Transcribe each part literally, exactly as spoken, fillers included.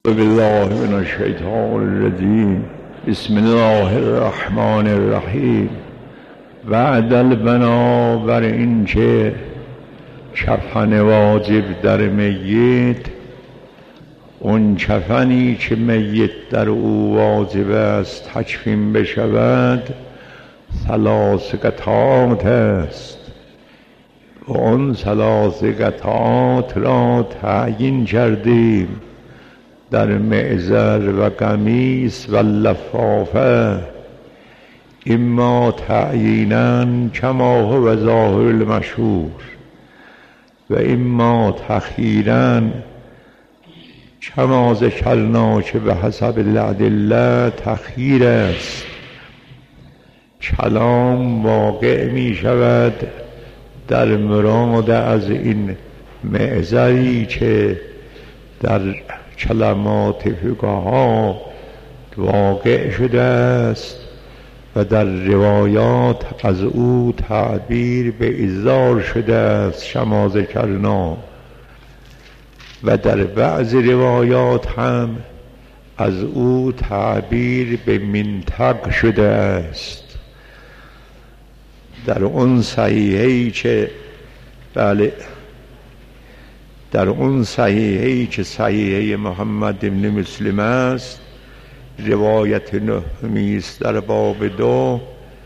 بالله من الشیطان الرجیم. بسم الله الرحمن الرحیم. بعد البنا، بر این که کفن واجب در میت، اون کفنی که میت در او واجب است تکفین بشود، ثلاث قطعات است و اون ثلاث قطعات را تعیین کردیم در معذر و قمیص و لفافه، اما تعیینا کما هو ظاهر المشهور و اما تخییرا کما ذکرنا که به حسب الادله تخییر است. کلام واقع می شود در مراد از این معذری که در کلمات فقها واقع شده است و در روایات از او تعبیر به ازار شده است شما ذکرنا، و در بعض روایات هم از او تعبیر به منطق شده است. در اون صحیحی که بله در اون صحیحی که صحیحه محمد بن مسلم است، روایت نهمی است در باب دو،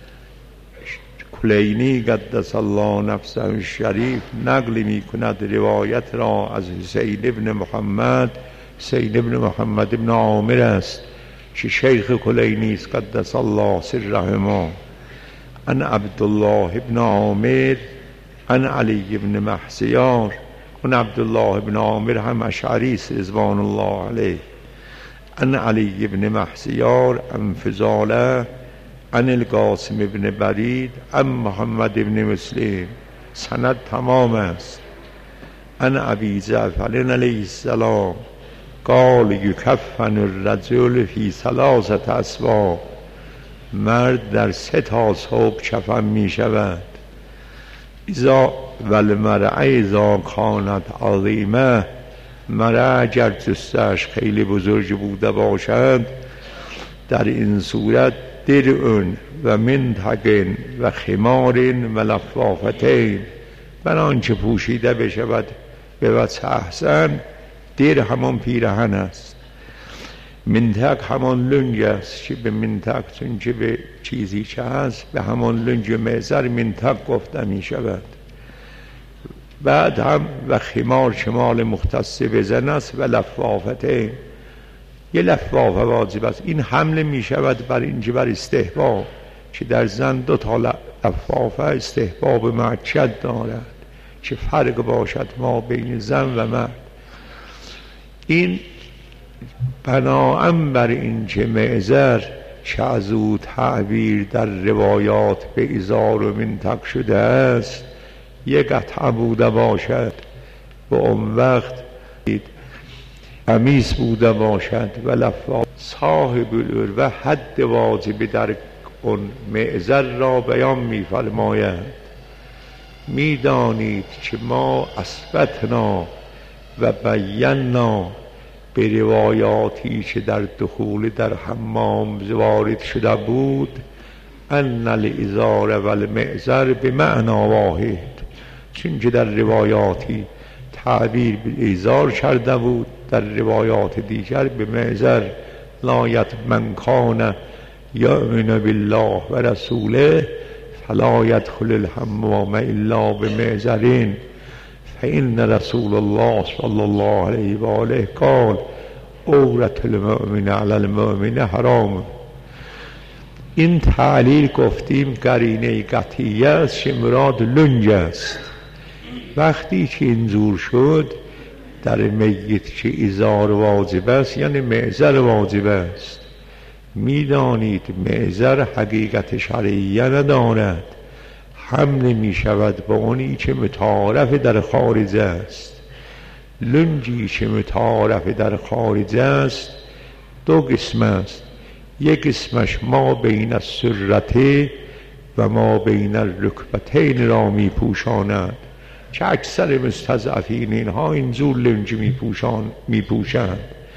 کلینی قدس الله نفسه الشریف نقل می کند روایت را از حسین ابن محمد حسین ابن محمد ابن عامر است که شیخ کلینی است قدس الله سرهما، عن عبدالله ابن عامر عن علی ابن محسیار. اون عبدالله ابن عامر هم اشعری است رضوان الله علیه. عن علی ابن محسیار عن فضاله عن القاسم ابن برید عن محمد ابن مسلم. سند تمام است. عن ابی جعفر علیه السلام قال یکفن الرجل فی ثلاثه اسباب، مرد در سه تا ثوب کفن می شود. اذا والمرأة اذا کانت عظیمه، مرأة اگر جستش خیلی بزرگ بوده باشد، در این صورت درعن و منطقن و خمارن و لفافتین، بر آنچه پوشیده بشود به وجه احسن. در همان پیرهن است، منطق همان لنگ است که به منطق، چون که به چیزی که هست به همان لنگ معذر منطق گفته می شود. بعد هم و خمار شمال مختص به زن است و لفافته، یه لفافه واجب است. این حمله می شود بر اینجا بر استحباب که در زن دو تا لفافه استحباب معکد دارد که فرق باشد ما بین زن و مرد. این بناام بر این که معذر که از او تعبیر در روایات به ازار و منطق شده است یک قطعه بوده باشد و اون وقت قمیص بوده باشد و لفاف صاحب العرو و حد واجب در اون معذر را بیان می فرماید. می دانید که ما اثبتنا و بینا به روایاتی که در دخول در حمام وارد شده بود، ان الازار و المعذر به معنا واحد، چون که در روایاتی تعبیر به ازار کرده بود، در روایات دیگر به معذر. لایت من کان یؤمن بالله و رسوله فلا یدخل الحمام الا بمعذرین، فإن رسول الله صلی الله علیه و آله قال عورت المؤمن علی المؤمن حرام. این تعلیل گفتیم قرینه قطعیه است که مراد لنگ است. وقتی که اینجور شد در میت که ازار واجب است یعنی معذر واجب است. میدانید معذر حقیقت شرعیه ندارد، حمل می شود با اونی که متعارف در خارج است. لنگی که متعارف در خارج است دو قسم است، یک قسمش ما بین السرته و ما بین الرکبتین را می پوشاند که اکثر مستضعفین اینها اینجور لنج می پوشند.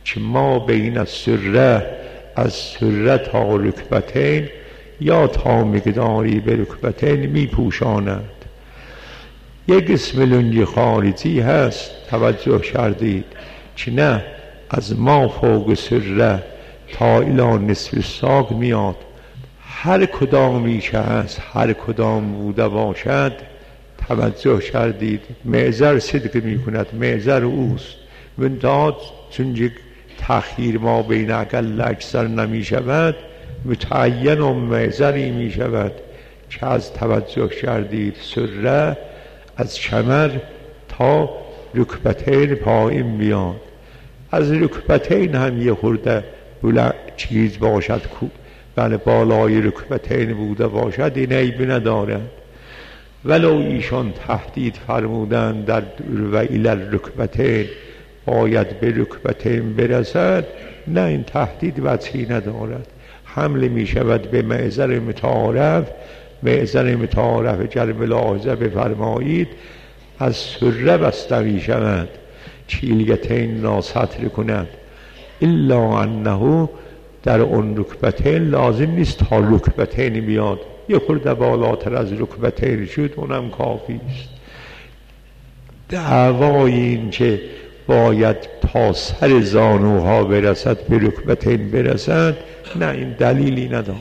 که ما بین السره از سره تا رکبتین یا تا مقداری به رکبتین می پوشاند. یک اسم لنگی خارجی هست توجه کردید که نه از ما فوق سره تا الی نصف ساق میاد. هر کدامی که هست هر کدام بوده باشد توجه کردید معذر صدق می کند، معذر اوست منتها چون تأخیر ما بین اقل اکثر نمی شود متعین و معذری می شود که از توجه کردید سره از کمر تا رکبتین پایین میاد. از رکبتین هم یه خورده بلند چیز باشد کو بله بالای رکبتین بوده باشد این عیب ندارد. ولو ایشان تهدید فرمودن در و الی رکبتین باید به رکبتین برسد، نه این تهدید وجهی ندارد. حمله می شود به معذر متعارف. معذر متعارف جر ملاحظه بفرمایید از سره بسته می شود چیلیتین را سطر کند الا انه در اون رکبتین لازم نیست تا رکبتین بیاد، یه خورده بالاتر از رکبتین شد اونم کافی است. دعوای این که باید تا سر زانوها برسد به رکبتین برسد نه این دلیلی ندارد.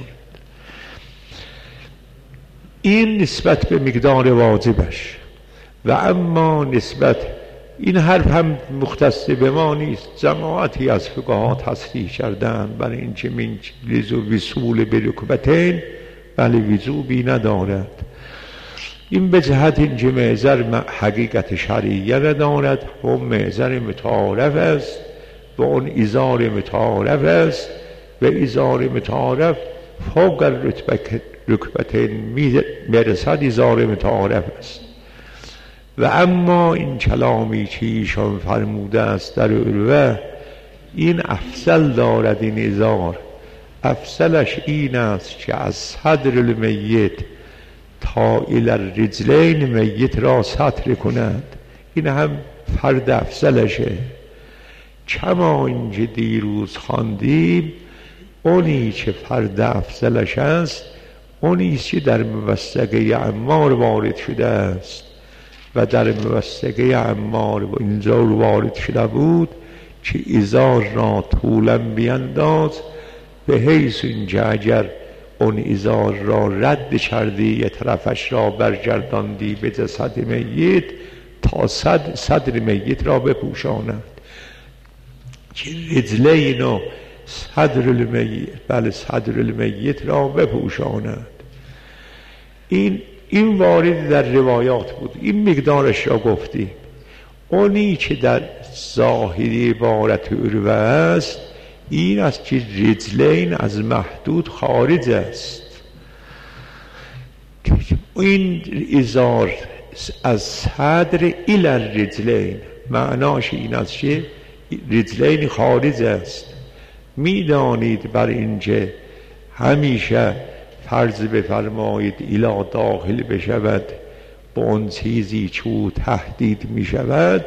این نسبت به مقدار واجبش. و اما نسبت این حرف هم مختص به ما نیست، جماعتی از فقها تصریح کردن برای اینکه من لزو وصول به رکبتین بله وجوبی ندارد. این به جهت اینکه معذر حقیقت شرعیه ندارد و معذر متعارف است و اون ازار متعارف است و ازار متعارف فوق رکبتین میرسد ازار متعارف است. و اما این کلامی که ایشان فرموده است در عروه این افضل دارد. این ازار افضلش این است که از صدر المیت تا الی الرجلین میت را سطر کند. این هم فرد افضلشه. کما اینجا دیروز خواندیم اونی که فرد افضلش است اونی که در موثقه عمار وارد شده است و در موثقه عمار و اینجا وارد شده بود که ازار را طولا بینداز به حیث اینجا اگر اون ازار را رد کردی یه طرفش را برگرداندی به جسد میت تا صد صدر میت را بپوشاند که رجلین و صدر المیت بله صدر المیت را بپوشاند. این این وارد در روایات بود. این مقدارش را گفتیم. اونی که در ظاهری عبارت عروه است این است که رجلین از محدود خارج است. این ازار از صدر الی الرجلین معناش این است که رجلین خارج است. میدانید بر اینجا همیشه فرض بفرمایید الی داخل بشود با اون چیزی چو تهدید می شود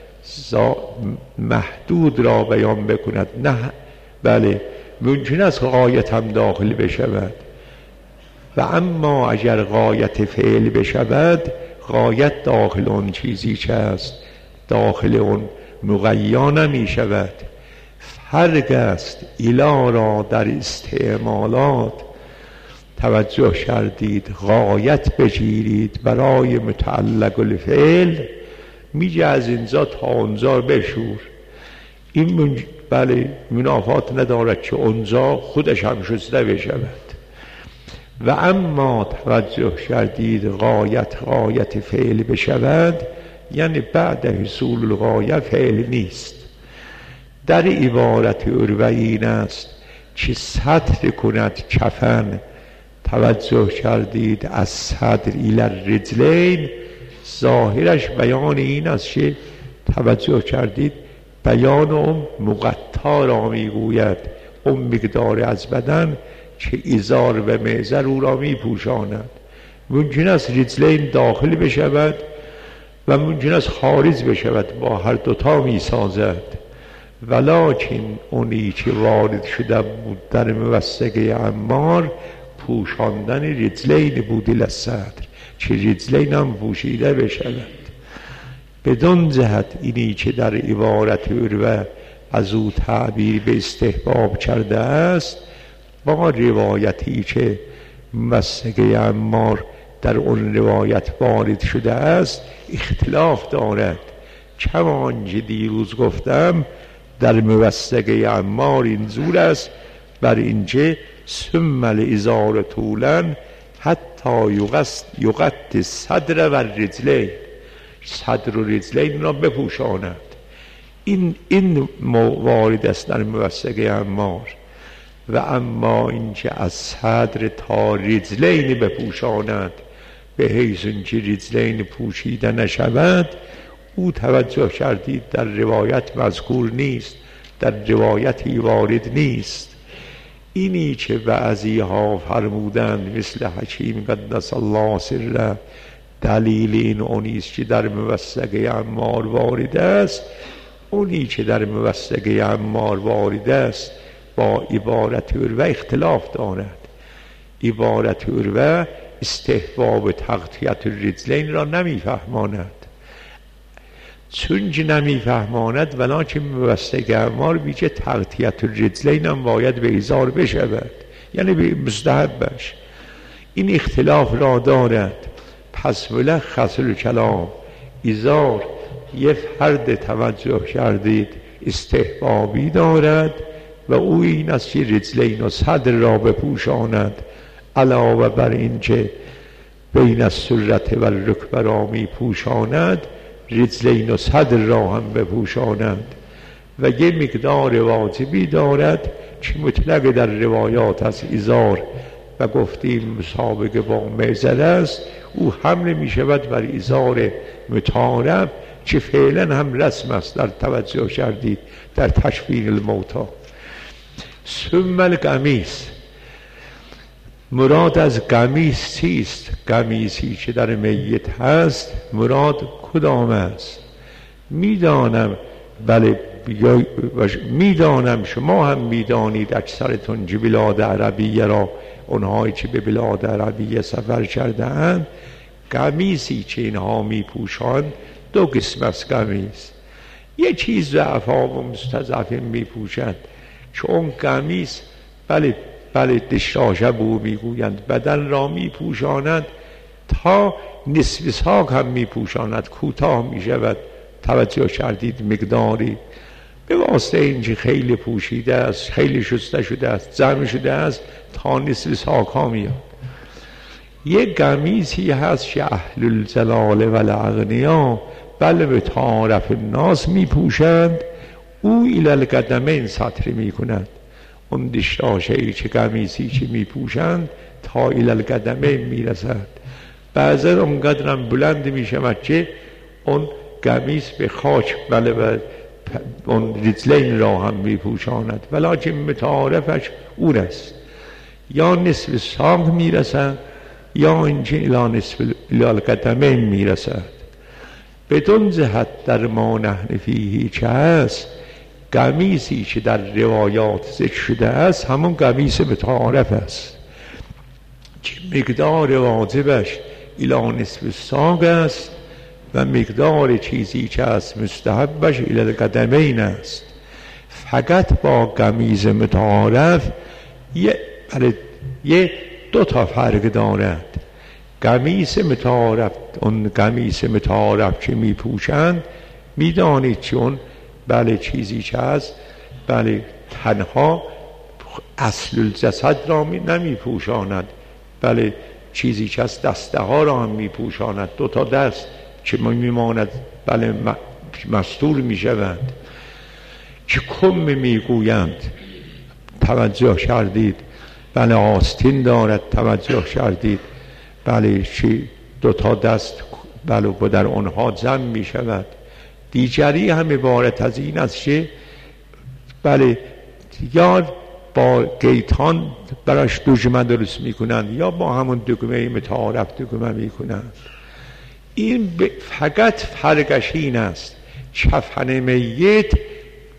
محدود را بیان بکند. نه بله ممکن است غایت هم داخل بشود و اما اگر غایت فعل بشود غایت داخل اون چیزی که است داخل اون مغیا نمی شود. فرق است الی را در استعمالات توجه کردید غایت بگیرید برای متعلق الفعل میگه از اینجا تا اونجا بشور. این من... بله منافات ندارد که اونجا خودش هم شسته بشود. و اما توجه کردید غایت غایت فعل بشود یعنی بعد حصول الغایه فعل نیست. در عبارت عروه این است که سطر کند کفن توجه کردید از صدر الی الرجلین ظاهرش بیان این است که توجه کردید بیان اون مقطع را میگوید اون مقدار از بدن که ازار و معذر او را میپوشاند. ممکن است رجلین داخل بشود و ممکن است خارج بشود با هر دوتا میسازد ولکن اونی که وارد شده بود در موثقه عمار پوشاندن رجلین بود الی الصدر، که رجلین هم پوشیده بشود. بدون جهت اینی که در عبارت عروه از او تعبیر به استحباب کرده است با روایتی که موثقه عمار در اون روایت وارد شده است اختلاف دارد. کما آنچه دیروز گفتم در موثقه عمار اینجور است بر اینکه ثم الازار طولا حتی یغطی صدر و رجلین، صدر و رجلین را بپوشاند. این این وارد است در موثقه عمار. و اما اینکه از صدر تا رجلین بپوشاند به حیث اینکه رجلین پوشیده نشود، او توجه کردید در روایت مذکور نیست، در روایتی وارد نیست. اینی که بعضی ها فرمودند مثل حکیم قدس الله سره دلیل این اونیست که در موثقه عمار وارد است، اونی که در موثقه عمار وارد است با عبارت عروه اختلاف دارد. عبارت عروه استحباب تغطیت الرجلین را نمیفهماند، چون که نمیفهماند ولکن موثقه عمار بیچه تغطیت الرجلین هم باید به ازار بشود، یعنی به مستحبش. این اختلاف را دارد. پس ملخص الکلام ازار یه فرد توجه کردید استحبابی دارد و او این است که رجلین و صدر را بپوشاند، علاوه بر این که بین السرة و الرکبه را می پوشاند رجلین و صدر را هم بپوشاند. و یه مقدار واجبی دارد که مطلق در روایات از ازار و گفتیم مسابقه با معزل است، او حمل می شود بر ازار متعارف که فعلا هم رسم است در توجه کردید در تشبیه الموتی. ثم القمیص، مراد از قمیص چیست؟ قمیصی که در میت هست مراد کدام است؟ میدانم بله میدانم شما هم میدانید اکثرتون که بلاد عربیه را، اونهایی که به بلاد عربیه سفر کرده اند، قمیصی که اینها میپوشند دو قسم از قمیص. یه چیز ضعفا و مستضعفین میپوشند که اون قمیص بله بله دشاشه بو میگویند بدن را میپوشاند تا نصف ساق هم میپوشاند، کوتاه میشود. توجه کردید مقداری به واسطه اینکه خیلی پوشیده است، خیلی شسته شده است، جمع شده است تا نصف ساق ها میاد. یک قمیصی هست که اهل الجلال و الاغنیا بله به تعارف الناس میپوشند، او الی القدمین سطر میکنند. اون دشتاشهی که قمیصی که میپوشند تا الی القدمین میرسد. بعضا اونقدرم بلند میشود که اون قمیص به خاک بله بله اون رجلین را هم میپوشاند، ولیکن متعارفش اون است. یا نصف ساق میرسد یا اینکه الی نصف الی القدمین میرسد. بدون جهت در ما نحن فیه چه هست؟ قمیصی که در روایات ذکر شده است همون قمیص متعارف است که مقدار واجبش الی نصف ساق است و مقدار چیزی که از مستحبش الی القدمین است. فقط با قمیص متعارف یه یه دو تا فرق دارد. قمیص متعارف، اون قمیص متعارف که می پوشند میدانید چون بله چیزی که هست بله تنها اصل الجسد را می نمی پوشاند، بله چیزی که هست دسته ها را هم می پوشاند، دو تا دست که میماند بله مستور می شوند. که کم می گویند توجه کردید بله آستین دارد، توجه کردید بله چی دو تا دست بله و در آنها جمع می شود. دیگری هم عبارت از این است که بله یا با قیتان براش دگمه درست می کنند یا با همون دگمه متعارف دگمه می کنند. این فقط فرقش این است کفن میت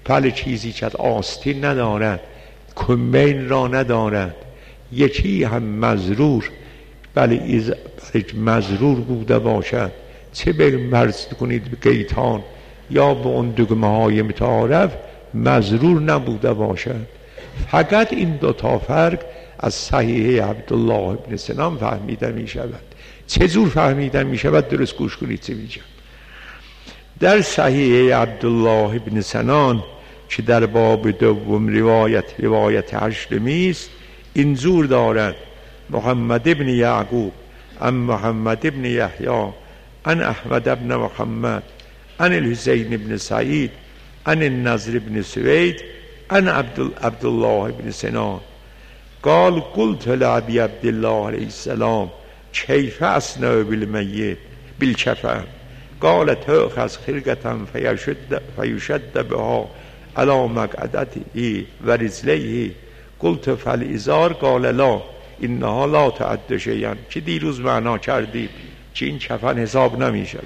بله چیزی که از آستین ندارد، کمبین را ندارد، یکی هم مزرور، بله مزرور بوده باشد، چه برز کنید به گیتان یا به اون دگمه های متعارف مزرور نبوده باشد. فقط این دو تا فرق از صحیح عبدالله ابن سنان فهمیده می شود. چه جور فهمیده می شود؟ درست گوش کنید چه میگم. در صحیح عبدالله ابن سنان که در باب دوم روایت روایت هشتمی است، این زور دارد: محمد ابن یعقوب عن محمد ابن یحیی عن احمد ابن محمد عن الحسین ابن سعید عن النضر ابن سوید عن عبدالله ابن سنان قال قلت لأبي عبد الله علیه السلام کیف اصنع بالمیت بالکفن قال تأخذ خرقة فيشد, فيشد بها على مقعدته ورجليه قلت فالإزار قال لا اینها لا تعد شیئا، که دیروز معنا کردیم که این کفن حساب نمی شود.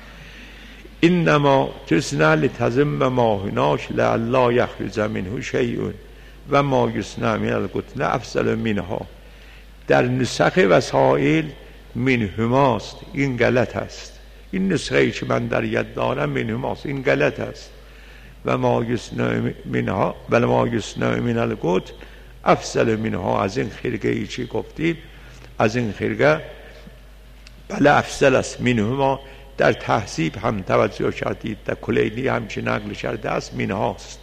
انما تصنع لتزم ما هناش لعلا یخرج منه شیء و ما یصنع من القطن افضل منها. در نسخ وسائل منهماست، این غلط است. این نسخه‌ای که من در ید دارم منهماست، این غلط است. و ما یصنع منها و ما یصنع من القطن افضل منها. از این خرقه ای چی گفتیم؟ از این خرقه بله افضل است. منهما در تهذیب هم توجه کردید، در کلینی هم چه نقل کرده است منهاست.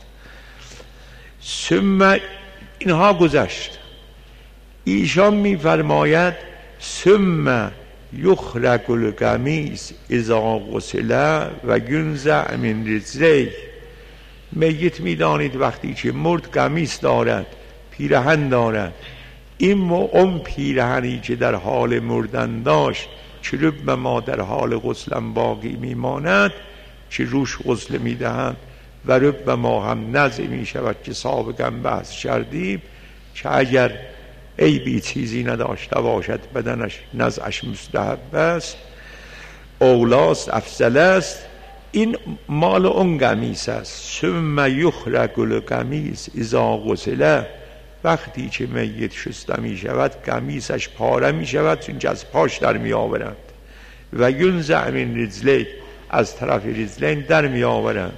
ثم اینها گذشت، ایشان میفرماید ثم یخرج القمیص اذا غسل و ینزع من رجلیه. میت میدانید وقتی که مرد قمیص دارد، پیرهن دارد. این اون پیرهنی که در حال مردن داشت چه رب ما در حال غسلم باقی میماند، چه روش غسل میدهند و رب ما هم نزع میشود که سابقا بحث کردیم که اگر عیبی چیزی نداشته باشد بدنش نزعش مستحب است، اولاست، افضل است. این مال اون قمیص است. ثم یخرج القمیص اذا غسل، وقتی که میت شسته می شود قمیصش پاره می شود، چون از پاش در می آورند. و ینزع من رجلیه، از طرف رجلین در می آورند.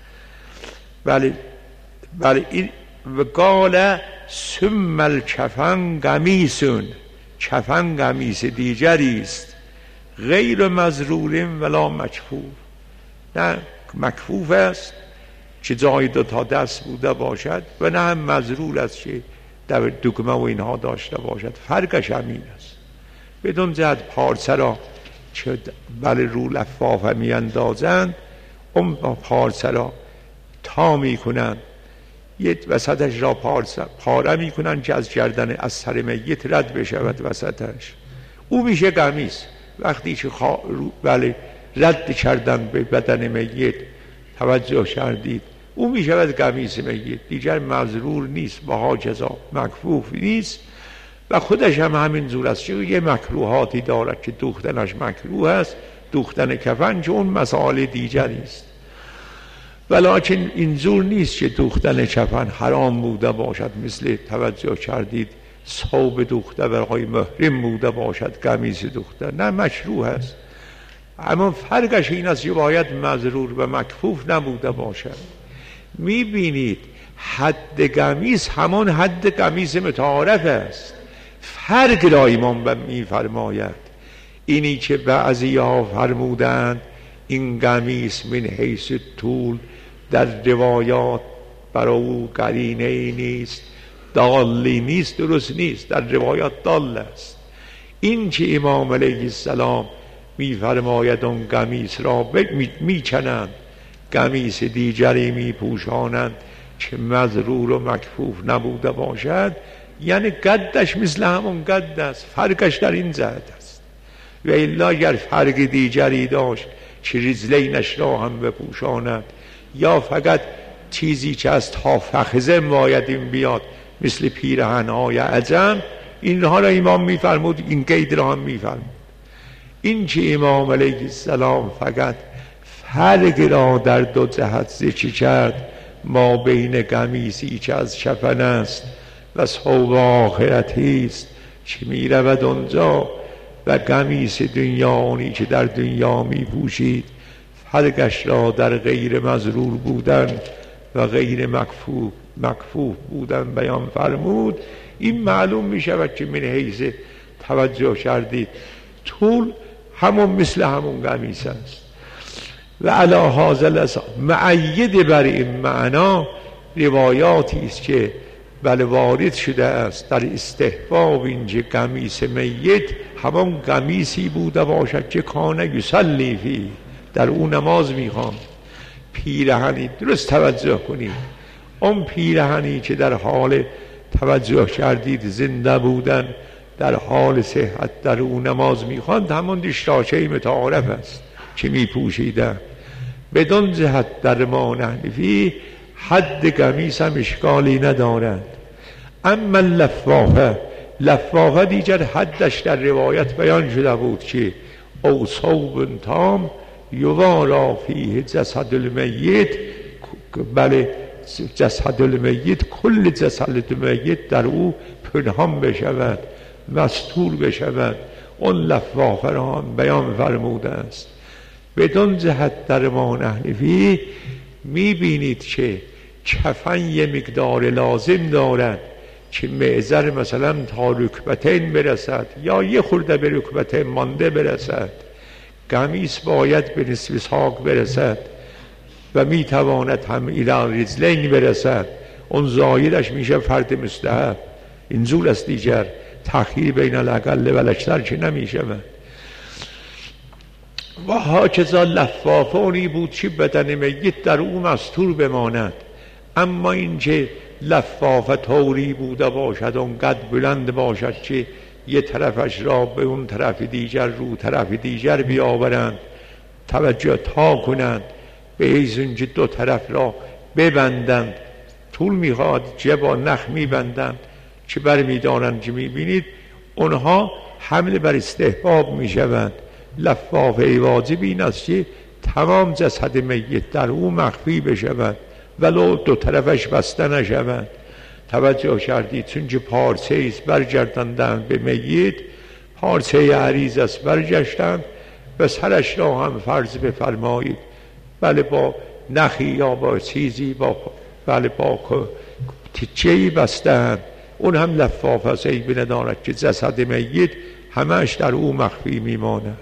بله بله این و قال ثم الکفن قمیصون، کفن قمیص دیگری است، غیر مزرور ولا مکفوف، نه مکفوف است که جای دو تا دست بوده باشد و نه هم مزرور است که در دگمه و اینها داشته باشد. فرقش همین است. بدون جهت پارچه را که بله رو لفافه می اندازند، اون پارچه را تا می کنند، یه وسطش را پارچه پاره می کنند که از گردن از سر میت رد بشود وسطش، او میشه قمیص. وقتی که خوا... بله رد کردن به بدن میت توجه کردید، او می شود قمیص میت، دیگر مزرور نیست، بها جزا مکفوف نیست و خودش هم همین زور است که یه مکروهاتی دارد که دوختنش مکروه است، دوختن کفن، چون مسائل دیگری است. ولیکن این زور نیست که دوختن کفن حرام بوده باشد، مثل توجه کردید ثوب دوخته برای محرم بوده باشد، قمیص دوخته، نه مشروع است. اما فرقش این است که باید مزرور و مکفوف نبوده باشد. میبینید حد قمیص همان حد قمیص متعارف است. فرق را امام میفرماید اینی که بعضی ها فرمودند این قمیص من حیث طول در روایات برای او قرینه نیست، دالی نیست، درست نیست، در روایات دال است. این که امام علیه السلام میفرماید اون قمیص را میکنند، قمیص دیگری میپوشانند که مزرور و مکفوف نبوده باشد، یعنی قدش مثل همون قد است، فرقش در این جهت است. و الا اگر فرق دیگری داشت که رجلینش را هم بپوشاند یا فقط چیزی که از تا فخذه باید این بیاد مثل پیرهن‌های عجم، اینها را امام میفرمود، این قید را هم میفرمود. این که امام علیه السلام فقط فرق را در دو جهت ذکر کرد، ما بین قمیصی چه از کفن است و صوب آخرتی است چه می رود آنجا و قمیص دنیا آنی که در دنیا می پوشید فرقش را در غیر مضرور بودن و غیر مکفوف مکفوف بودن بیان فرمود. این معلوم می شود که من حیث توجه کردید طول همون مثل همون قمیص است. و علی هذا الاساس معید بر این معنا روایاتی است که بله وارد شده است در استحباب اینجا قمیص میت همان قمیصی بوده باشد که کان یصلی فیه، در اون نماز میخوان. پیرهنی درست توجه کنید، اون پیرهنی که در حال توجه کردید زنده بودن در حال صحت در اون نماز میخواند همون دشتاشه متعارف است که میپوشیدن. بدون جهت در ما نحنفی حد قمیص هم اشکالی ندارد. اما لفافه لفافه دیگر حدش در روایت بیان شده بود که او صوب تام یوارا فیه جسد المیت، بله جسد المیت کل جسد المیت در او پنهان بشود مستور بشود. اون لفافه را هم بیان فرموده است. بدون جهت در ما نحنفی میبینید که کفن یه مقدار لازم دارد که معذر مثلا تا رکبتین برسد یا یه خورده به رکبتین مانده برسد. قمیص باید به نصف ساق برسد و میتواند هم الى رجلین برسد. اون زایدش میشه فرد مستحب. اینجور است دیگر تأخیر بین الاقل و الاکثر که نمیشه. و هاکذا لفافانی بود که بدن میت در او مستور بماند. اما اینکه لفافه طوری بوده باشد اونقدر بلند باشد که یه طرفش را به اون طرف دیگر رو طرف دیگر بیاورند توجه تا کنند به حیث اینکه دو طرف را ببندند، طول میخواد جبا نخ میبندند که برمیدارند که میبینید اونها حمل بر استحباب میشوند. لفافه واجب این است که تمام جسد میت در او مخفی بشود ولو دو طرفش بسته نشود. توجه کردید چون که پارچه ایست برگرداندند به میت، پارچه عریض است برگشتند و سرش را هم فرض بفرمایید بله با نخی یا با چیزی با بله با تیچه‌ای بستند. اون هم لفافه است ای بنداند که جسد میت همش در او مخفی میماند.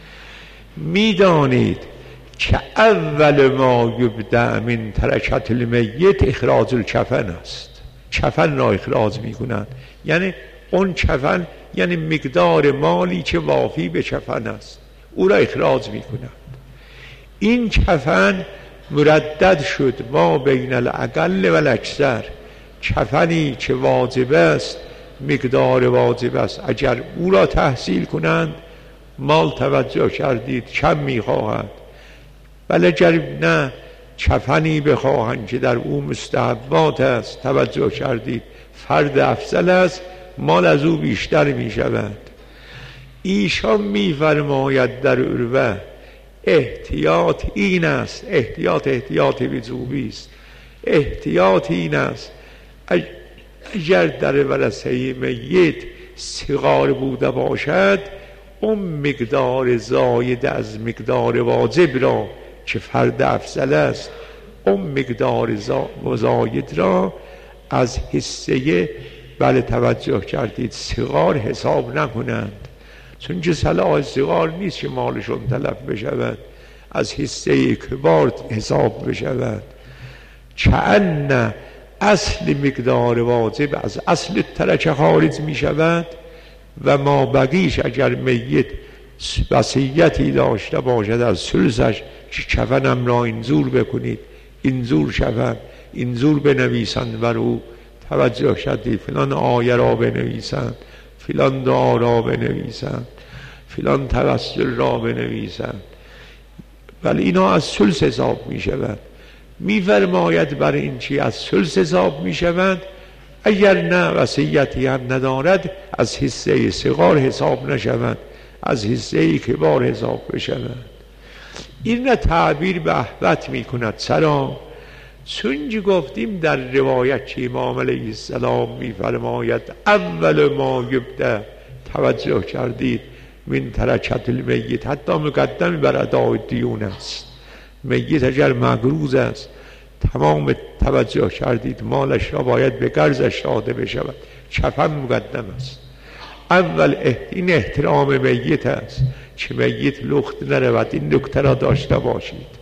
میدانید که اول ما یبدأ من ترکت المیت اخراج الکفن است. کفن را اخراج میکنند، یعنی اون کفن یعنی مقدار مالی که وافی به کفن است او را اخراج میکنند. این کفن مردد شد ما بین الاقل و الاکثر. کفنی که واجب است مقدار واجب است اگر او را تحصیل کنند مال توجه کردید کم میخواهند، ولی اگر نه کفنی بخواهند که در او مستحبات است توجه کردید فرد افضل است مال از او بیشتر میشود. ایشان میفرماید در عروه احتیاط این است، احتیاط احتیاط وجوبی است، احتیاط این است اگر در ورثه میت صغار بوده باشد اون مقدار زاید از مقدار واجب را که فرد افضل است اون مقدار زاید را از حصه بله توجه کردید صغار حساب نکنند، چون که صلاح صغار نیست که مالشون تلف بشود، از حصه کبار حساب بشود. چند اصل مقدار واجب از اصل ترکه خارج می شود و ما بقیش اگر میت وصیتی داشته باشد از ثلثش که کفنم را اینجور بکنید اینجور شود اینجور بنویسند بر او توجه کردید فلان آیه را بنویسند فلان دعا را بنویسند فلان توسل را بنویسند، ولی اینا از ثلث حساب می شود. می فرماید بر این چی از ثلث حساب می شود، اگر نه وصیتی هم ندارد از حصه صغار حساب نشود، از حصه کبار حساب بشود. این را تعبیر به احبت می کند. چرا؟ چون گفتیم در روایت که امام علیه السلام میفرماید اول ما یبدأ، توجه کردید، من ترکت المیت، حتی مقدم بر ادای دیون است. میت اگر مگروز است تمام، توجه کردید، مالش را باید به قرضش داده بشود، کفن مقدم است. اول این احترام میت است که میت لخت نرود، این نکته را داشته باشید.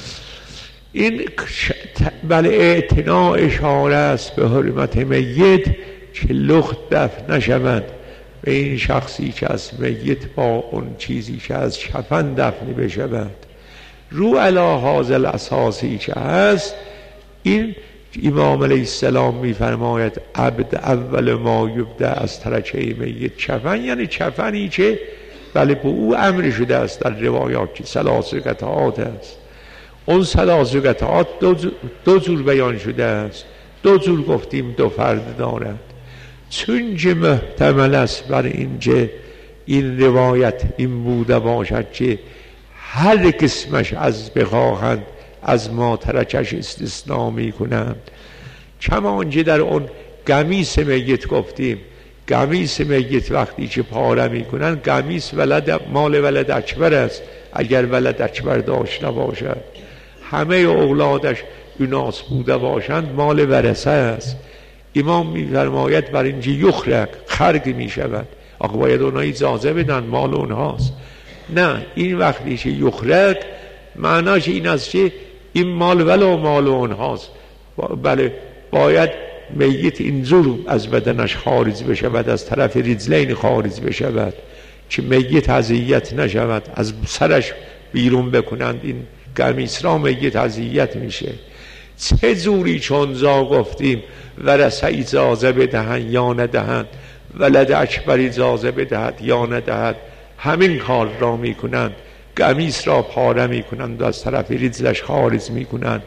این بله اعتناع اشاره است به حرمت میت که لخت دفن نشود به این شخصی که از میت با اون چیزی که از کفن دفن بشود. رو علی هذا الاساسی که هست، این امام علیه السلام میفرماید عبد اول ما یبدأ از ترکه میت کفن، یعنی کفنی که بله به او امر شده است در روایات که ثلاث قطعات است. اون ثلاث قطعات دو, دو جور بیان شده است، دو جور گفتیم دو فرد دارد. چون که محتمل است بر اینجا این روایت این بوده باشد که هر قسمش از بخواهند از ما ترکش استثناء می کنند. کما آنجا در اون قمیص میت گفتیم، قمیص میت وقتی که پاره می کنند، قمیص ولد مال ولد اکبر است اگر ولد اکبر داشته باشد، همه اولادش اوناس بوده باشند مال ورثه است. امام میفرماید بر اینجا یخرق، خرگ می شود. آخه باید اونها اجازه بدن، مال اونهاست. نه، این وقتی که یخرق معناش این است که این مال ولو مال اونهاست. بله باید میت اینجور از بدنش خارج بشود، از طرف رجلین خارج بشود که میت اذیت نشود، از سرش بیرون بکنند این قمیص را، میت اذیت میشه. چه جوری چونزا گفتیم ورثه اجازه بدهند یا ندهند، ولد اکبر اجازه بدهد یا ندهد، همین کار را میکنند، قمیص را پاره میکنند و از طرف رجلش خارج میکنند.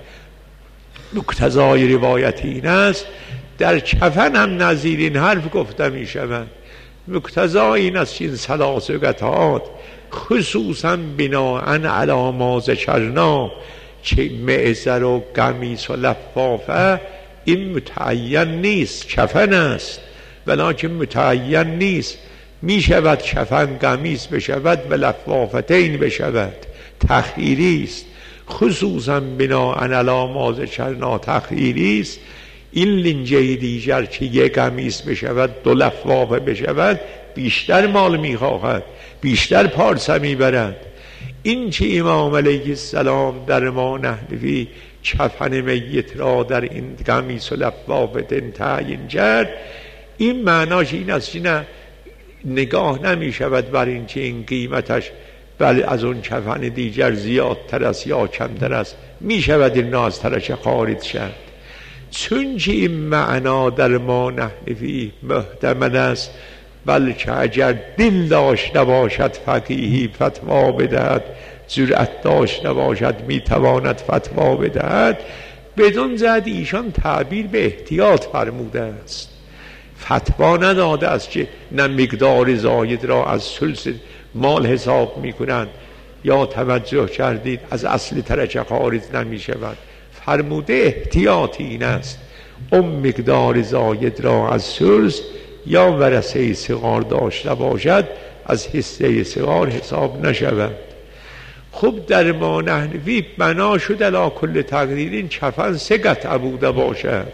مقتضای روایت این است در کفن هم نظیر این حرف گفته میشود. مقتضای این است این ثلاث قطعات خصوصا بناءً علی ما ذکرنا که معزر و قمیص و لفافه این متعین نیست، کفن است ولکن متعین نیست. می شود کفن قمیص بشود و لفافتین بشود، تخییری است. خصوصا بناءً علی ما ذکرنا تخییری است. این لنجه دیگر که یک قمیص بشود دو لفافه بشود بیشتر مال می خواهد، بیشتر پارسه می برد. این که امام علیه السلام در ما نحنفی کفن میت را در این قمیص و لفافه تعیین کرد، این معناش این است که نه نگاه نمی شود بر این که این قیمتش بله از اون کفن دیگر زیادتر است یا کمتر است، می شود این از ترش خارج شد. چون که این معنا در ما نحنفی محتمل است، بلکه اگر دل داشته باشد فقیهی فتوا بدهد، جرأت داشته باشد میتواند فتوا بدهد، بدون زد ایشان تعبیر به احتیاط فرموده است. فتوا نداده است که نه مقدار زاید را از ثلث مال حساب میکنند یا توجه کردید از اصل ترکه خارج نمی شود. فرموده احتیاطی این است اون مقدار زاید را از ثلث یا ورثه صغار داشته باشد از حصه صغار حساب نشود. خب در ما نحنفی بنا شد علی کل تقدیر این کفن سه قطعه بوده باشد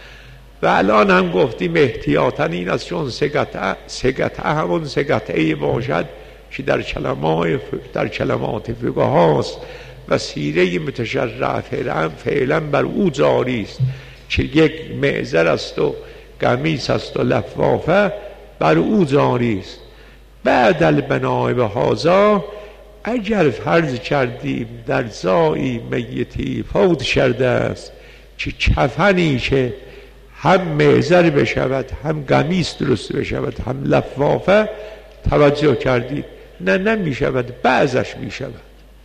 و الان هم گفتیم احتیاطاً این است چون سه قطعه سه قطعه همون سه قطعه باشد که در کلمات در کلمات فقه هاست و سیره متشرع فعلا فعلا بر او جاری است که یک معذر است و قمیص است و لفافه بر او جاری است. بعد البناء به هذا اگر فرض کردیم در زایی میتی فوت شده است که کفنی که هم معذر بشود هم قمیص درست بشود هم لفافه، توجه کردید نه نمی شود، بعضش می شود.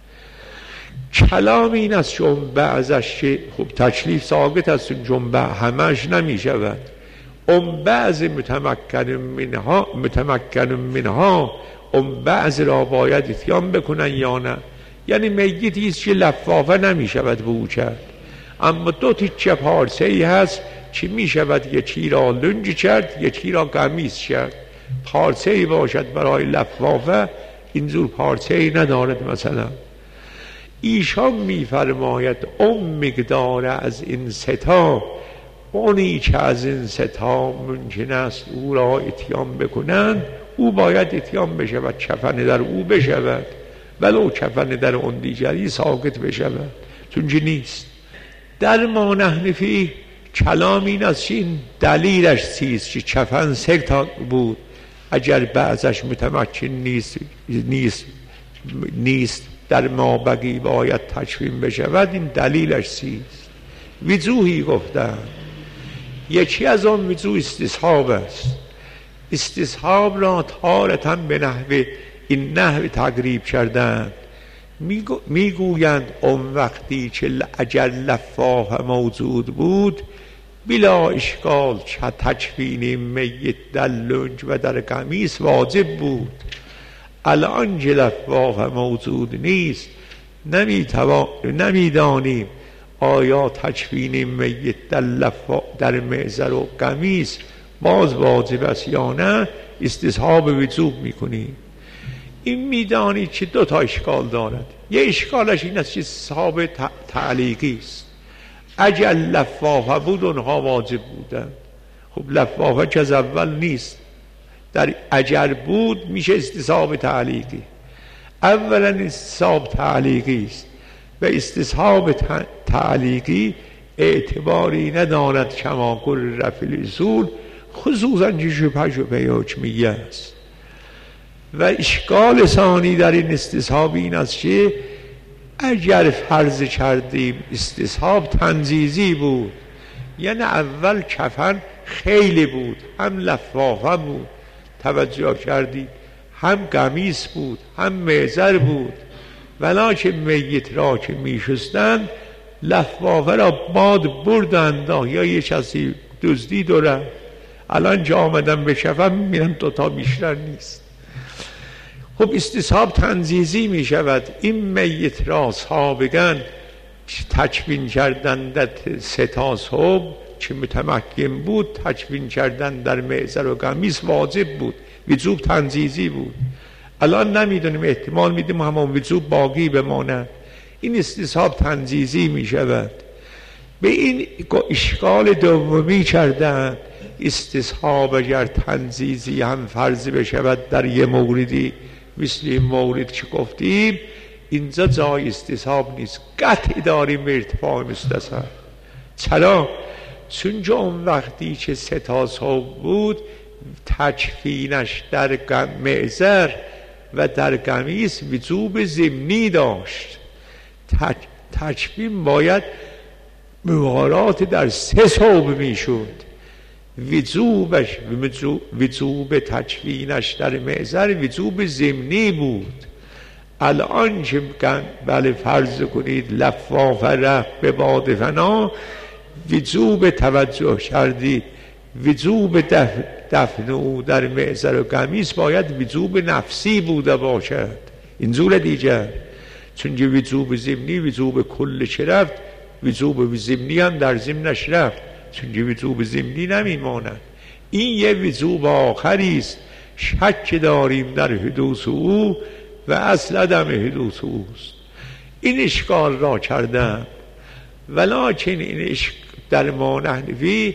کلام این است چون بعضش که خب تکلیف ثابت است چون همش نمی شود، اون بعض متمکن منها متمکن منها اون بعض را باید اتیان بکنن یا نه. یعنی میتی است که لفافه نمی شود به او کرد، اما دو تیکه پارچه ای هست که می شود یکی را لنج کرد یکی را قمیص کرد. پارچه ای باشد برای لفافه، اینجور پارچه ای ندارد. مثلا ایشان می فرماید اون مقدار از این ستا، اونی که از این ستا ممکن است او را اتیان بکنند، او باید اتیان بشود، کفن در او بشود، ولو کفن در اون دیگری ساکت بشود، چونکه نیست. در ما نحن فیه کلام این است که این دلیلش چیست که کفن سه تا بود، اگر بعضش متمکن نیست نیست نیست در ما بقی باید تکفین بشود. این دلیلش چیست؟ وجوهی گفتن. یکی از آن وجوه استصحاب است. استصحاب را تارتاً به نحو این نحو تقریب کردند. میگو میگویند اون وقتی که اگر لفاف موجود بود بلا اشکال چه تکفین میت در لنج و در قمیص واجب بود. الان که لفاف موجود نیست نمیدانیم آیا تکفین میت در لفاف در معذر و قمیص باز واجب است یا نه. استصحاب وجوب میکنیم. این میدانید که دو تا اشکال دارد. یه اشکالش این است که استصحاب تعلیقی است. اگر لفافه بود اونها واجب بودن. خب لفافه که از اول نیست، در اگر بود میشه استصحاب تعلیقی. اولا استصحاب تعلیقی است و استصحاب تعلیقی اعتباری ندارد کما کل رفع الاصول، خصوصا که شبه شبه حکمیه است. و اشکال ثانی در این استصحاب این است که اگر فرض کردیم استصحاب تنزیزی بود، یعنی اول کفن خیلی بود، هم لفافه بود، توجه کردید، هم قمیص بود، هم معذر بود، ولکن میت را که میشستند لفافه را باد بردند یا یه کسی دزدید و رفت. الان جا آمدن به کفن میبینن دوتا بیشتر نیست. خب استصحاب تنزیزی می شود. این میت را سابقاً تکفین کردن در سه تا صبح که متمکن بود، تکفین کردن در معذر و قمیص واجب بود، وجوب تنزیزی بود. الان نمیدونیم، احتمال میدیم همون وجوب باقی بماند. این استصحاب تنزیزی می شود. به این اشکال دومی کردن استصحاب اگر تنزیزی هم فرض بشود در یه موردی مثل این مورد که گفتیم، اینجا جای استصحاب نیست، قطع داریم به ارتفاع مستصحب. چرا؟ چون اون وقتی که سه تا صبح بود تکفینش در معذر و در قمیص وجوب ضمنی داشت. تکفین باید موارات در سه صبح میشد. وجوبش وجوب تکفینش در معذر وجوب ضمنی بود. الان که بله فرض کنید لفاف رفت به باد فنا، وجوب توجه کردید وجوب دفن او در معذر و قمیص باید وجوب نفسی بوده باشد، اینجور دیگر. چون که وجوب ضمنی وجوب کل چه رفت، وجوب ضمنی هم در ضمنش رفت، چون که وجوب ضمنی نمیماند. این یه وجوب آخری است، شک داریم در حدوث او و اصل عدم حدوث اوست. این اشکال را کردم، ولکن این اشک در ما نحنفی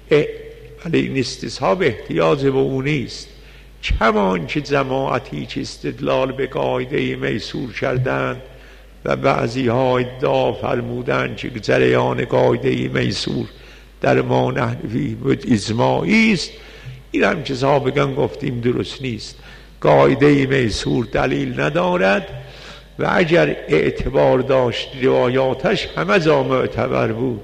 این استصحاب احتیاج به او نیست. کمان که جماعتی که استدلال به قاعده میسور کردند و بعضی ها ادعا فرمودند که جریان قاعده میسور در ما نحنفی اجماعی است، این هم که سابقا گفتیم درست نیست. قاعده میسور دلیل ندارد و اگر اعتبار داشت روایاتش همه جا معتبر بود.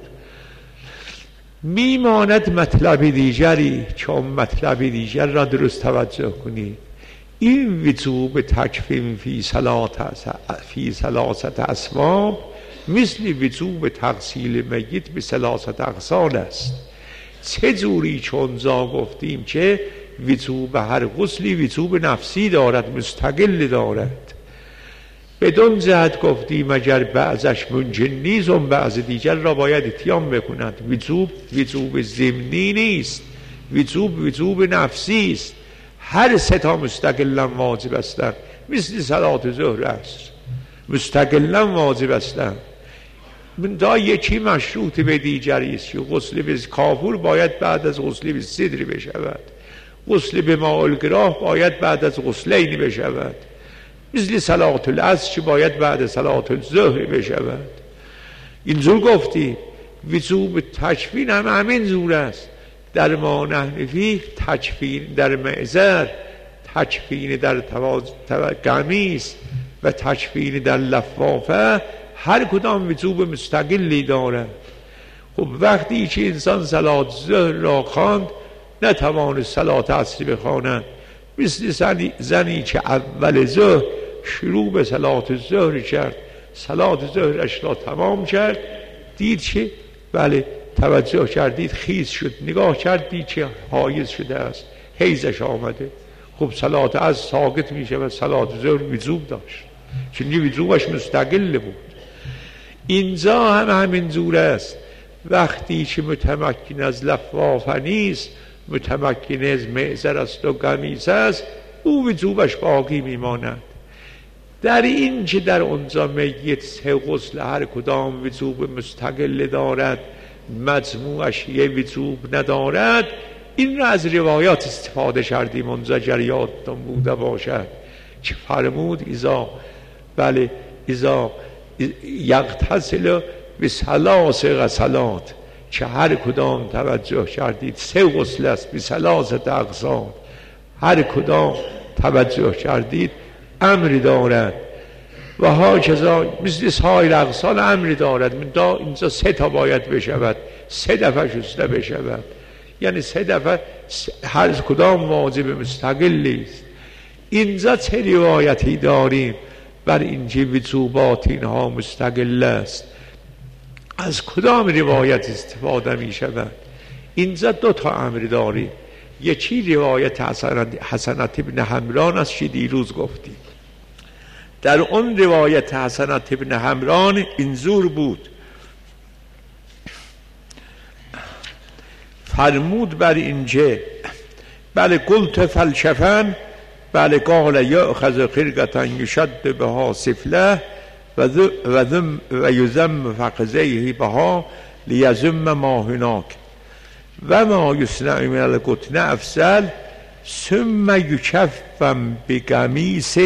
میماند مطلب دیگری، چون مطلب دیگر را درست توجه کنید. این وجوب تکفین فی فی ثلاثت اسباب مثل وجوب تغسیل میت به ثلاثت اغسال است. چه جوری؟ چون جا گفتیم که وجوب هر غسلی وجوب نفسی دارد، مستقل دارد. بدون جهت گفتیم اگر بعضش ممکن نیست اون بعض دیگر را باید اتیام بکند. وجوب وجوب ضمنی نیست، وجوب وجوب نفسی است. هر سه تا مستقلا واجب هستند، مثل صلات ظهر عصر مستقلا واجب هستند. من دا یکی مشروط به دیگری است که غسل به کافور باید بعد از غسل به صدر بشود، غسل به ماء الگراه باید بعد از غسلین بشود، مثل صلات العصر که باید بعد صلات الظهر بشود. اینجور گفتی. وجوب تکفین هم همین زور است. در ما نحنفی تکفین در معذر، تکفین در قمیص و تکفین در لفافه هر کدام وجوب مستقلی دارد. خب وقتی که انسان صلات ظهر را خواند نتوان صلات عصر بخواند، مثل زنی, زنی که اول ظهر شروع به صلات ظهر کرد، صلات ظهرش را تمام کرد، دید که بله توجه کردید خیز شد، نگاه کرد دید که حایض شده است، حیضش آمده. خب صلات از ساقط میشه و صلات ظهر وجوب داشت، چون وجوبش مستقل بود. اینجا هم همین جور است. وقتی که متمکن از لفافه نیست، متمکن از معذر است و قمیص است، او وجوبش باقی میماند. در این که در اونجا میت سه غسل هر کدام وجوب مستقل دارد، مجموعش یه وجوب ندارد، این را از روایات استفاده کردیم اونجا جریاتتون بوده باشد که فرمود ایزا بله ایزا یغتسل به ثلاث غسلات، که هر کدام توجه کردید سه غسل است، به ثلاثه اقسام، هر کدام توجه کردید امری دارد. و ها کذا مثل سایر اغسال امری دارد. من دا اینجا سه تا باید بشود، سه دفعه شسته بشود، یعنی سه دفعه هر کدام واجب مستقلی است. اینجا چه روایتی داریم بر اینجا وجوبات اینها مستقل است؟ از کدام روایت استفاده می شود؟ اینجا دو تا امر داریم. یکی روایت حسنت ابن حمران است که دیروز گفتیم. در اون روایت حسنت ابن حمران اینجور بود، فرمود بر اینجا بله قلت فلشفن بله قال یأخذ خرقة یشد بها سفله و ذم و یزم فقزیه بها لیزم ما هناک و ما یصنع من القطن افضل ثم یکفم بقمیص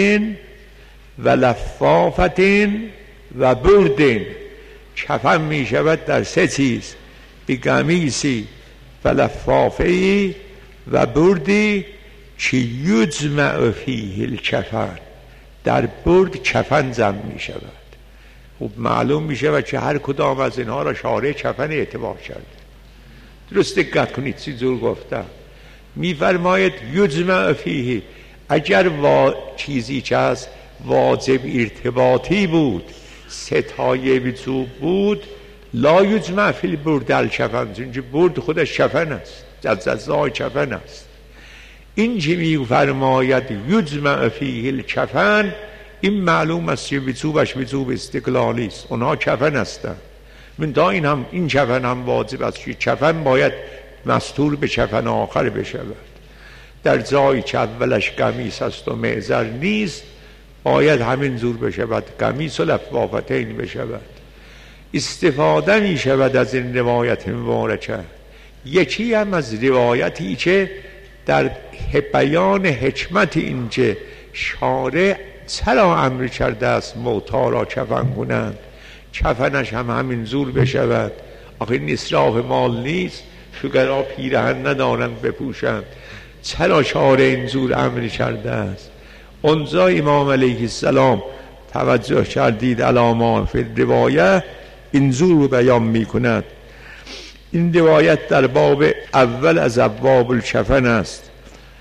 و لفافت و برد. کفن می شود در سه چیز، بقمیصی و لفافهی و بردی که یجمع فیه الکفن، در برد کفن جمع می شود. خب معلوم می شود که هر کدام از اینها را شارع کفن اعتبار کرده. درست دقت کنید چی جور گفتم. می فرماید یجمع فیه، اگر وا... چیزی که از واجب ارتباطی بود، ستای وجوب بود، لا یجمع فی البرد الکفن، چون برد خودش کفن است، جزای کفن است. این که می فرماید یجمع فیه الکفن، این معلوم است که وجوبش وجوب استقلالی است، اونها کفن هستند. من دا این هم این کفن هم واجب است که کفن باید مستور به کفن آخر بشود. در جایی که اولش قمیص است و معذر نیست باید همین زور بشود، قمیص و لفافتین بشود. استفاده می شود از این روایت مبارکه. یکی هم از روایتی که در بیان حکمت این که شارع چرا امر کرده است موتا را کفن کنند، کفنش هم همین زور بشود. آخه این اصراف مال نیست، فقرا پیرهن ندارند بپوشند، چرا شارع این زور امر کرده است؟ اونجا امام علیه السلام توجه کردید علامه فی روایه این زور رو بیان می کند. این روایت در باب اول از ابواب الکفن است.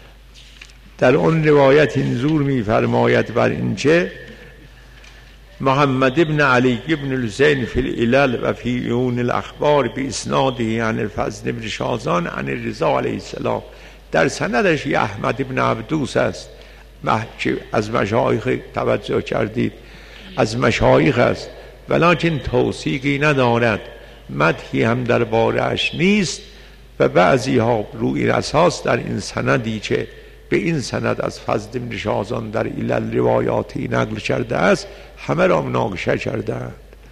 در اون روایت این زور می فرماید بر اینچه محمد ابن علی ابن الحسین فی العلل و فی عیون الاخبار بی اسناده عن الفضل ابن شازان عن رضا علیه السلام، در سندش احمد ابن عبدوس است که از مشایخ توجه کردید از مشایخ است، ولکن توثیقی ندارد، مدحی هم درباره اش نیست و بعضی ها روی این اساس در این سندی که به این سند از فضل بن شازان در علل روایاتی نقل کرده است همه را مناقشه کردند.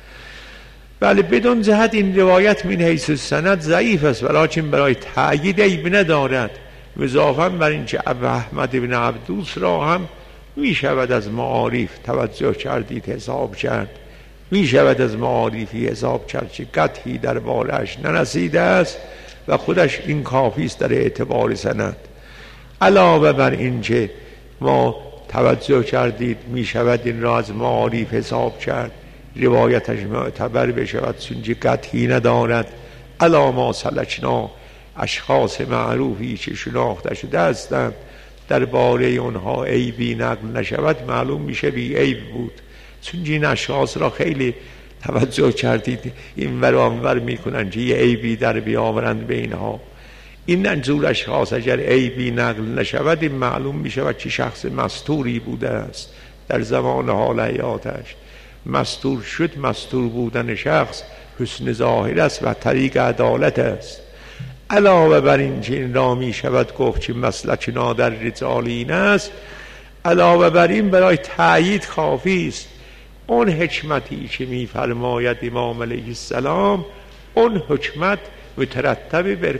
بله بدون جهت این روایت من حیث سند ضعیف است، ولکن برای تأیید عیب ندارد. اضافاً بر اینکه ابو احمد بن عبدوس را هم می شود از معارف توجه کردید حساب کرد، می شود از معارفی حساب کرد که قطعی در بارش نرسیده است و خودش این کافی است در اعتبار سند. علاوه بر این که ما توجه کردید می شود این را از معارف حساب کرد، روایتش معتبر بشود چون قطعی ندارد. علا ما سلکنا، اشخاص معروفی که شناخته شده هستند درباره اونها عیبی نقل نشود معلوم میشه بی عیب بود، چون این اشخاص را خیلی توجه کردید این ور و آنور میکنن که یه عیبی در بیاورند به اینها. این انجور اشخاص اگر عیبی نقل نشود این معلوم میشود که شخص مستوری بوده است در زمان حال حیاتش. مستور شد، مستور بودن شخص حسن ظاهر است و طریق عدالت است. علاوه بر این که این را می شود گفت که مسلک نادر رجال این است، علاوه بر این برای تأیید کافی است اون حکمتی که می فرماید امام علیه السلام، اون حکمت مترتب بر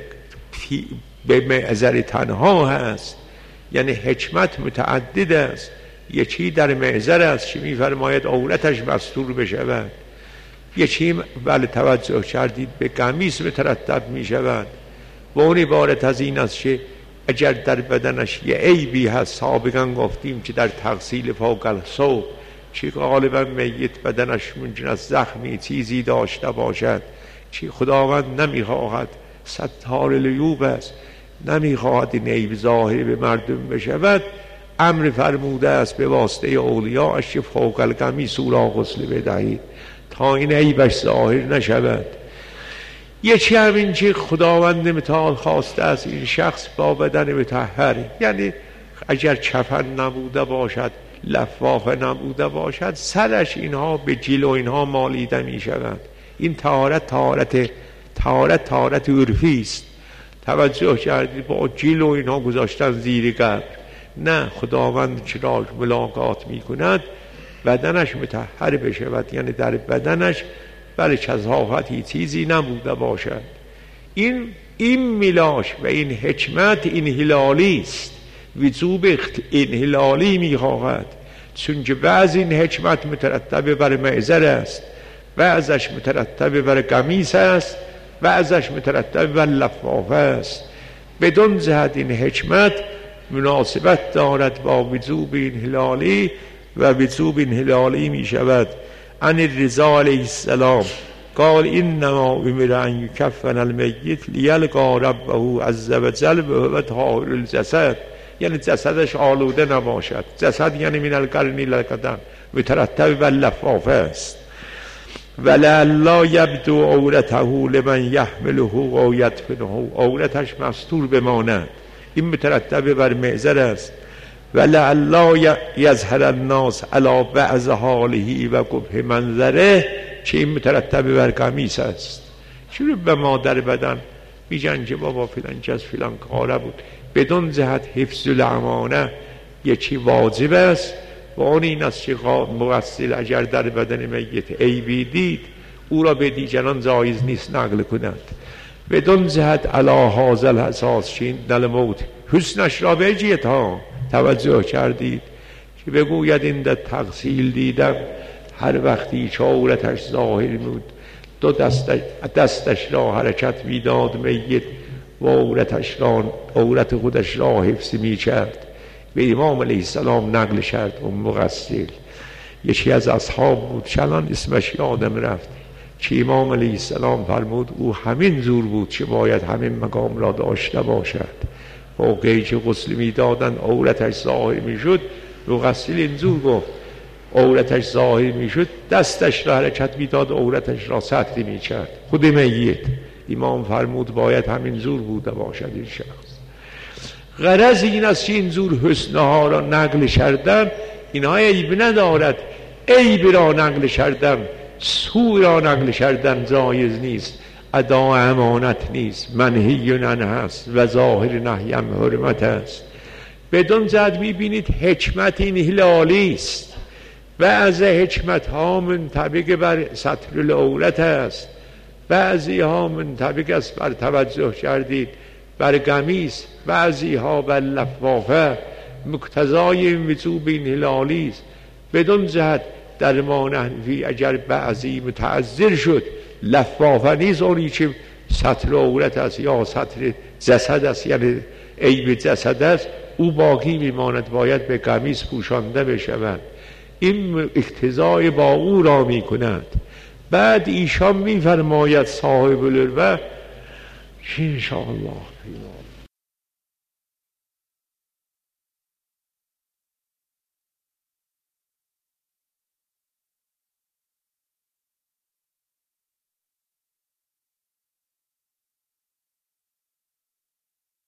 به معذر تنها هست، یعنی حکمت متعدد است. یکی در معذر است که می فرماید عورتش مستور بشود، یکی بله توجه کردید به قمیص مترتب می شود و اون عبارت از این است که اگر در بدنش یه عیبی هست، سابقا گفتیم که در تغسیل فوق الصوب که غالبا میت بدنش ممکن است زخمی چیزی داشته باشد که خداوند نمیخواهد، ستار العیوب است، نمیخواهد این عیب ظاهر به مردم بشود، امر فرموده است به واسطه اولیاءش که فوق القمیص او را غسل بدهید تا این عیبش ظاهر نشود. یکی همین که خداوند متعال خواسته است این شخص با بدن مطهر، یعنی اگر کفن نبوده باشد، لفافه نبوده باشد، سرش اینها به جلو اینها مالیده می شود. این طهارت طهارت طهارت طهارت عرفی است. توجه کردید با جلو اینها گذاشتن زیر قبر، نه، خداوند چرا ملاقات می کند بدنش مطهر بشود، یعنی در بدنش بله کثافتی چیزی نبوده باشد. این این میلاش و این حکمت این هلالی است، وجوب این هلالی میخواهد، چون که بعض این حکمت مترتب بر معذر است، بعضش مترتب بر قمیص است، بعضش مترتب بر لفافه است. بدون جهت این حکمت مناسبت دارد با وجوب این هلالی و وجوب این هلالی می شود. عن الرضا علیه السلام قال انما امر ان یکفن المیت لیلقا ربه عز وجل و طاهر الجسد، یعنی جسدش آلوده نباشد. جسد یعنی من القرن الی القدم، مترتب بر لفافه است. ولعل یبدو عورته لمن یحمله و یدفنه، عورتش مستور بماند، این مترتب بر معذر است. ولعل یظهر الناس علی بعض حاله و قبح منظره، چه این مترتب بر قمیص است. چرا به مادر بدن میگن که بابا فلان کس فلان کاره بود، بدون جهت حفظ الامانه یکی واجب است و اون این است که مغسل اگر در بدن میت عیبی دید او را به دیگران جایز نیست نقل کند. بدون جهت علی هذا الاساس چین دل موت حسنش را بجید ها. توجه کردید که بگوید این در تغسیل دیدم هر وقتی که عورتش ظاهر بود دو دستش, دستش را حرکت میداد میت و عورتش را عورت خودش را حفظ می کرد. به امام علیه السلام نقل کرد اون مغسل. یکی از اصحاب بود چنان اسمش یادم رفت که امام علیه السلام فرمود او همین زور بود که باید همین مقام را داشته باشد. موقعی که غسل می دادن عورتش ظاهر می شد، مغسل اینجور گفت عورتش ظاهر می شد دستش را حرکت می داد عورتش را سطری می کرد خود میت. امام فرمود باید همین زور بوده باشد این شخص. غرض این است که این زور حسنها را نقل کردن اینها عیب ندارد، عیب را نقل کردن، سوء را نقل کردن جایز نیست، ادا امانت نیست، منهی عنه است و ظاهر نهیم حرمت است. بدون جهت میبینید حکمت این هلالی است و از حکمت ها منطبق بر ستر العورت است، بعضی ها منطبق است بر توجه کردید بر قمیص، بعضی ها بر لفافه. مقتضای وجوب این هلالی است. بدون جهت در ما نحوی اگر بعضی متعذر شد لفافه نیست، اونی که ستر عورت است یا ستر جسد است، یعنی عیب جسد است، او باقی میماند، باید به قمیص پوشانده بشود. این اقتضای با او را میکند. بعد ایشان میفرماید صاحب العروه که انشاءالله